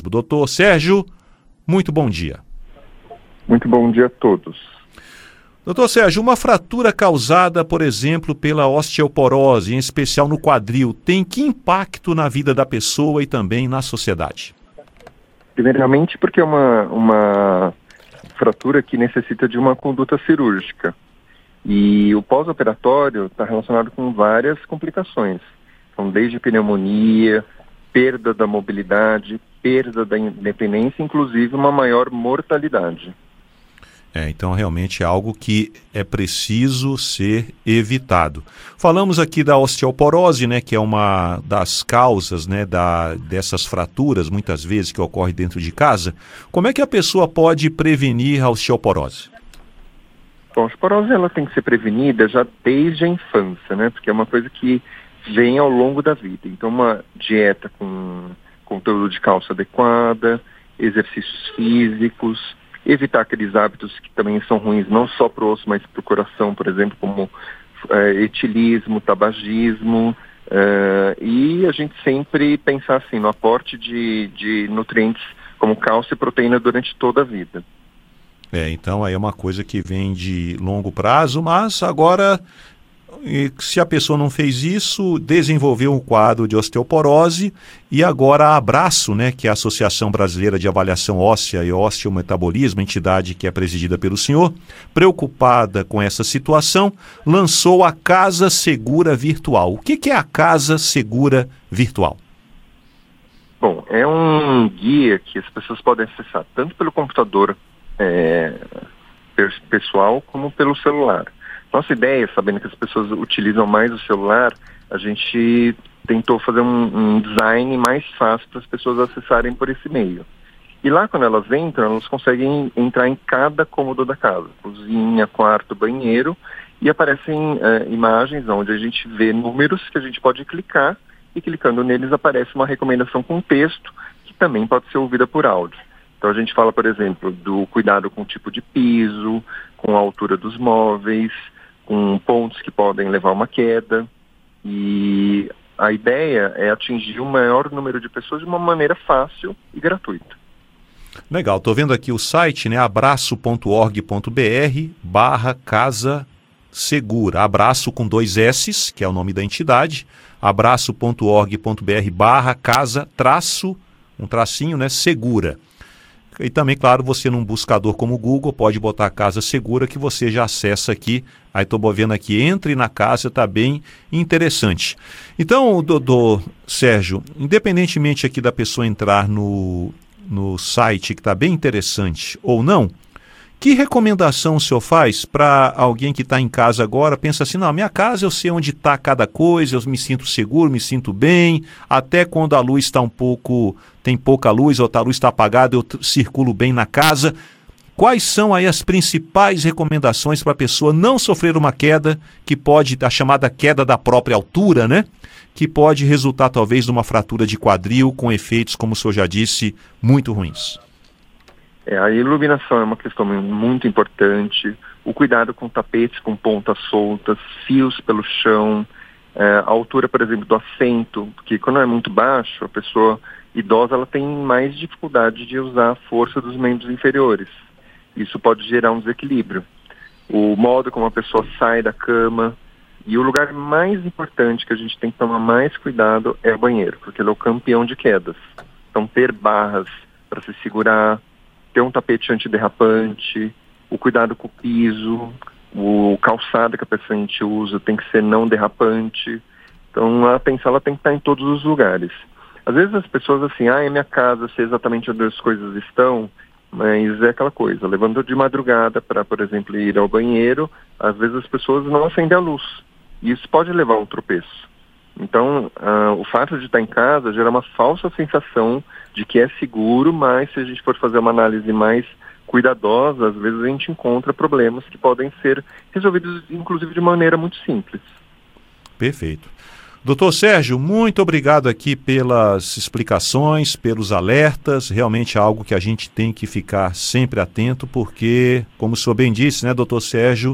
tempo. Doutor Sérgio, muito bom dia. Muito bom dia a todos. Doutor Sérgio, uma fratura causada, por exemplo, pela osteoporose, em especial no quadril, tem que impacto na vida da pessoa e também na sociedade? Primeiramente porque é uma fratura que necessita de uma conduta cirúrgica. E o pós-operatório está relacionado com várias complicações. Então, desde pneumonia, perda da mobilidade, perda da independência, inclusive uma maior mortalidade. Então realmente é algo que é preciso ser evitado. Falamos aqui da osteoporose, né, que é uma das causas, né, dessas fraturas, muitas vezes, que ocorre dentro de casa. Como é que a pessoa pode prevenir a osteoporose? Bom, a osteoporose ela tem que ser prevenida já desde a infância, né, porque é uma coisa que vem ao longo da vida. Então, uma dieta com conteúdo de cálcio adequada, exercícios físicos, evitar aqueles hábitos que também são ruins, não só para o osso, mas para o coração, por exemplo, como etilismo, tabagismo, e a gente sempre pensar assim, no aporte de nutrientes como cálcio e proteína durante toda a vida. Então aí é uma coisa que vem de longo prazo, mas agora, se a pessoa não fez isso, desenvolveu um quadro de osteoporose e agora a Abraço, né, que é a Associação Brasileira de Avaliação Óssea e Osteometabolismo, entidade que é presidida pelo senhor, preocupada com essa situação, lançou a Casa Segura Virtual. O que é a Casa Segura Virtual? Bom, é um guia que as pessoas podem acessar tanto pelo computador pessoal como pelo celular. Nossa ideia, sabendo que as pessoas utilizam mais o celular, a gente tentou fazer um design mais fácil para as pessoas acessarem por esse meio. E lá, quando elas entram, elas conseguem entrar em cada cômodo da casa, cozinha, quarto, banheiro, e aparecem imagens onde a gente vê números que a gente pode clicar, e clicando neles aparece uma recomendação com texto, que também pode ser ouvida por áudio. Então a gente fala, por exemplo, do cuidado com o tipo de piso, com a altura dos móveis, com pontos que podem levar a uma queda, e a ideia é atingir o maior número de pessoas de uma maneira fácil e gratuita. Legal, estou vendo aqui o site, né, abraço.org.br/Casa Segura, Abraço com 2 S's, que é o nome da entidade, abraço.org.br/Casa um tracinho, né, Segura. E também, claro, você num buscador como o Google pode botar Casa Segura que você já acessa aqui. Aí estou vendo aqui, entre na casa, está bem interessante. Então, doutor Sérgio, independentemente aqui da pessoa entrar no site, que está bem interessante ou não, que recomendação o senhor faz para alguém que está em casa agora, pensa assim, não, minha casa eu sei onde está cada coisa, eu me sinto seguro, me sinto bem, até quando a luz está tem pouca luz ou a luz está apagada, eu circulo bem na casa. Quais são aí as principais recomendações para a pessoa não sofrer uma queda, que pode, a chamada queda da própria altura, né? Que pode resultar talvez numa fratura de quadril com efeitos, como o senhor já disse, muito ruins? A iluminação é uma questão muito importante, o cuidado com tapetes com pontas soltas, fios pelo chão, a altura, por exemplo, do assento, porque quando é muito baixo, a pessoa idosa ela tem mais dificuldade de usar a força dos membros inferiores. Isso pode gerar um desequilíbrio. O modo como a pessoa sai da cama, e o lugar mais importante que a gente tem que tomar mais cuidado é o banheiro, porque ele é o campeão de quedas. Então ter barras para se segurar, ter um tapete antiderrapante, o cuidado com o piso, o calçado que a paciente usa tem que ser não derrapante. Então a atenção ela tem que estar em todos os lugares. Às vezes as pessoas assim, é minha casa, sei exatamente onde as coisas estão, mas é aquela coisa, levando de madrugada para, por exemplo, ir ao banheiro, às vezes as pessoas não acendem a luz, e isso pode levar a um tropeço. Então, o fato de estar em casa gera uma falsa sensação de que é seguro, mas se a gente for fazer uma análise mais cuidadosa, às vezes a gente encontra problemas que podem ser resolvidos, inclusive, de maneira muito simples. Perfeito. Doutor Sérgio, muito obrigado aqui pelas explicações, pelos alertas, realmente é algo que a gente tem que ficar sempre atento, porque, como o senhor bem disse, né, doutor Sérgio,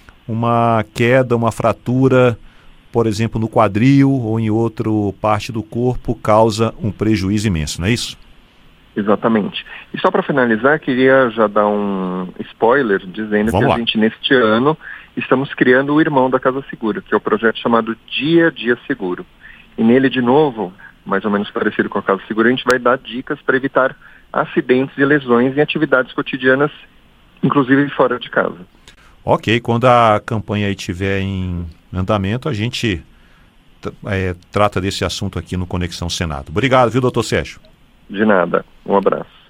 uma queda, uma fratura, por exemplo, no quadril ou em outra parte do corpo, causa um prejuízo imenso, não é isso? Exatamente. E só para finalizar, queria já dar um spoiler, dizendo que a gente, neste ano, estamos criando o Irmão da Casa Segura, que é o projeto chamado Dia a Dia Seguro. E nele, de novo, mais ou menos parecido com a Casa Segura, a gente vai dar dicas para evitar acidentes e lesões em atividades cotidianas, inclusive fora de casa. Ok, quando a campanha aí estiver em andamento, a gente trata desse assunto aqui no Conexão Senado. Obrigado, viu, doutor Sérgio? De nada. Um abraço.